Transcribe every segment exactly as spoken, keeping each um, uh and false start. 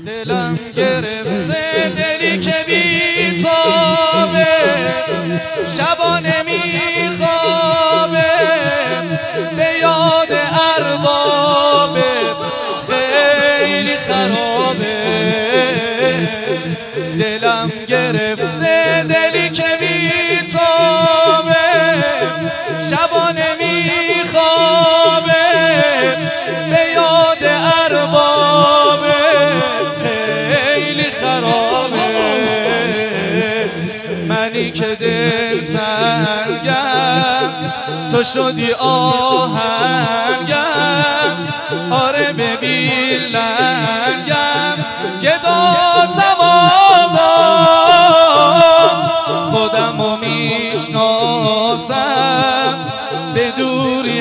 دلم گرفته دلی که بیتابه، شبانه میخوابه به یاد اربابه، خیلی خرابه. دلم گرفته دلی که بیتابه، شبانه میخوابه به یاد اربابه، خیلی خرابه. منی که دل تنگم تو شدی آهنگم، آره ببین لنگم گداتم آقا، خودمو میشناسم به دوری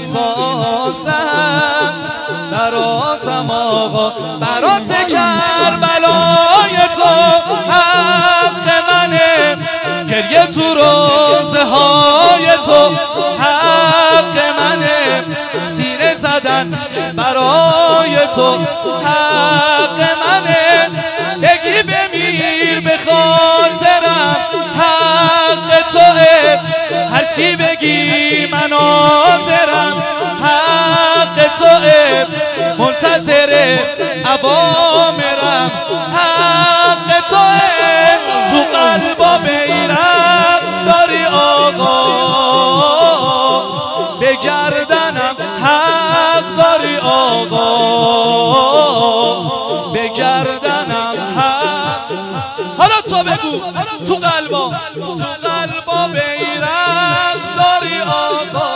حساسم، براتم آقا برات کربلای تو حق منه، گریه تو روزه های تو حق منه، سینه زدن برای تو حق منه، بگی بمیر به خاطرم حق توئه، هرچی بگی من حاضرم حق توئه، منتظر اوامرم حق توئه، تو قلبا بیرق داری آقا، به گردنم حق داری آقا، به گردنم حق. حالا تو بگو تو قلبا، تو قلبا بیرق داری آقا،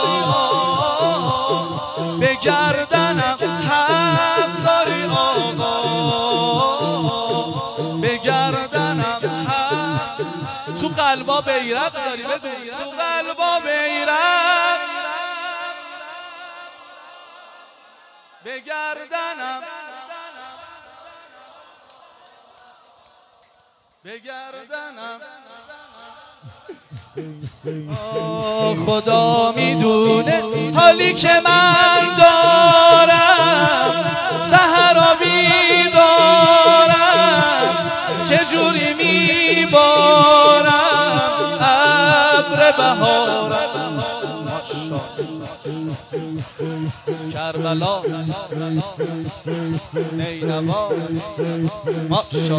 به گردنم حق داری آقا، به گردنم حق. تو قلبا بیرق داری، بگو تو قلبا بیرق، به گردنم به گردنم. آه خدا میدونه حالی که من دارم، سحرا بیدارم، چجوری میبارم ابر بهارم. کربلا نینوا ماشا،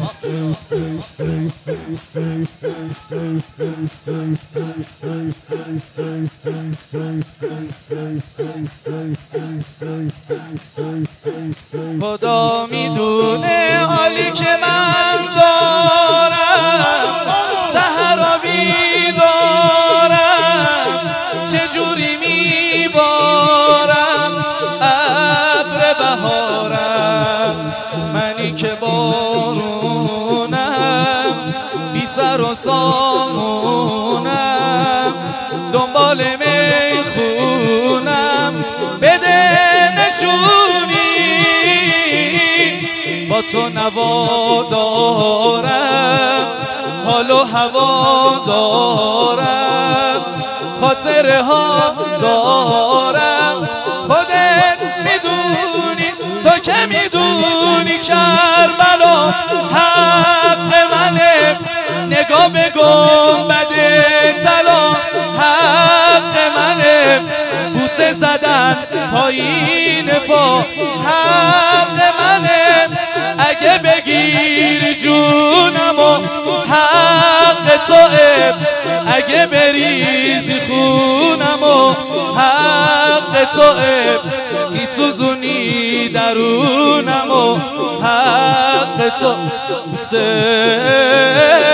خدا میدونه حالی که من دارم، سحرا بیدارم، چجوری میبارم ابر بهارم. منی که بارونم، بی سر و سامونم، دنبال میخونم، بده نشونی با تو نوا دارم، حال و هوا دارم، خاطره ها دارم، خودت میدونی، تو که میدونی کربلا حق منه، نگاه به گنبد طلا حق منه، بوسه زدن پایین پا حق منه، اگه بگیری جونمو حق توئه، اگه بریزی خونمو حق توئه، میسوزونی درونمو حق توئه.